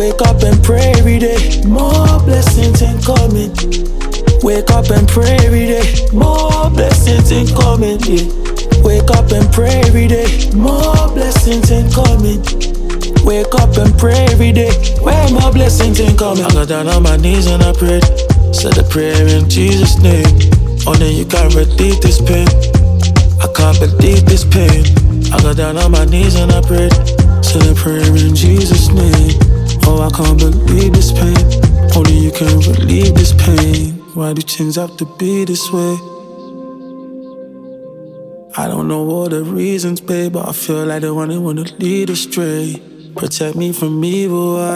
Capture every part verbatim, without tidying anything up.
Wake up and pray every day. More blessings incoming. Wake up and pray every day. More blessings incoming. Yeah. Wake up and pray every day. More blessings incoming. Wake up and pray every day. Where more blessings incoming. I got down on my knees and I prayed. Said a prayer in Jesus' name. Only you can relieve this pain. I can't believe this pain. I got down on my knees and I prayed. Said a prayer in Jesus' name. Oh, I can't believe this pain. Only you can relieve this pain. Why do things have to be this way? I don't know all the reasons, babe, but I feel like the one that wanna lead astray. Protect me from evil, why?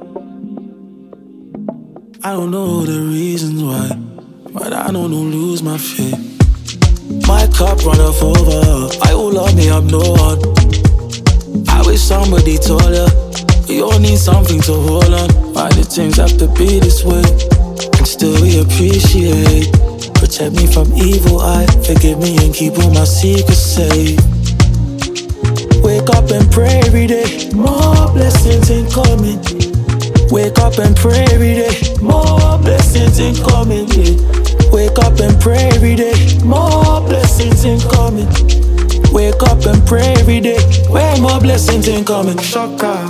I don't know the reasons why, but I don't know, lose my faith. My cup run off over. I will love me, I'm no one. I wish somebody told her you all need something to hold on. Why do things have to be this way? And still we appreciate. Protect me from evil eye. Forgive me and keep all my secrets safe. Wake up and pray every day. More blessings incoming. Wake up and pray every day. More blessings incoming. Yeah. Wake up and pray every day. More blessings incoming. Wake up and pray every day. Where more blessings incoming. Shaka.